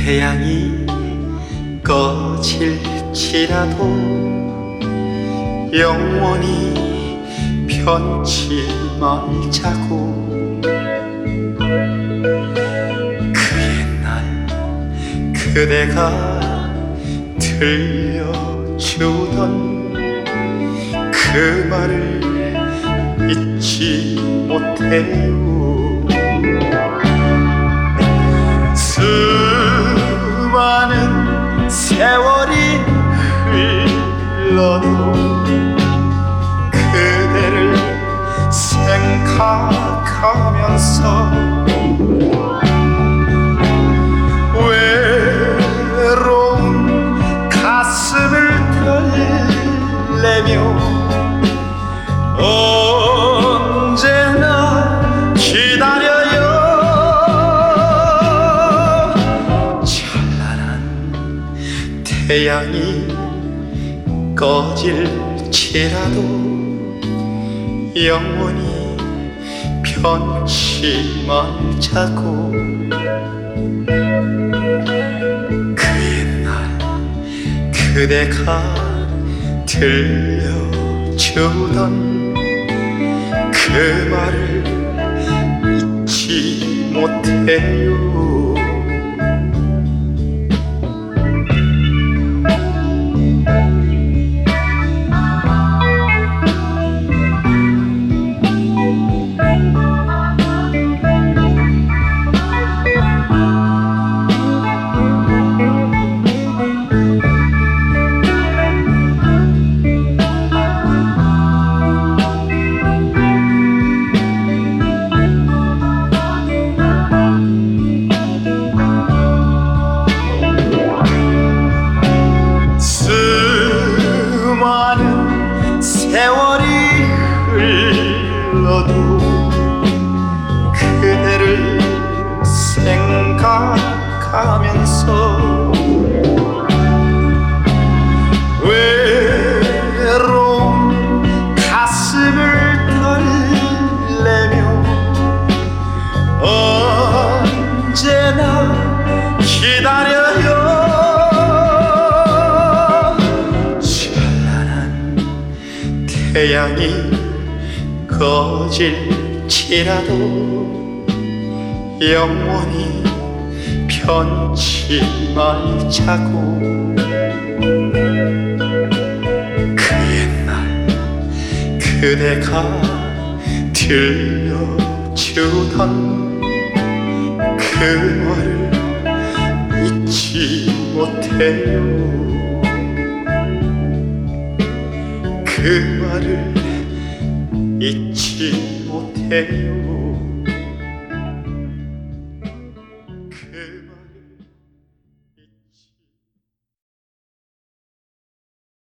태양이 꺼질지라도 영원히 변치 말자고. 그 옛날 그대가 들려주던 그 말을 잊지 못해요. 수많은 세월이 흘러도 그대를 생각하면서 외로운 가슴을 떨래며 언제나 기다려요. 찬란한 태양이 꺼질지라도 영원히 변치 말자고. 그 옛날 그대가 들려주던 그 말을 잊지 못해요. 수많은 세월이 흘러도 그대를 생각하면서 외로운 가슴을 떨래며 언제나 기다려요. 태양이 꺼질지라도 영원히 변치 말자고. 그 옛날 그대가 들려주던 그 말을 잊지 못해요. 그 말을 잊지 못해요.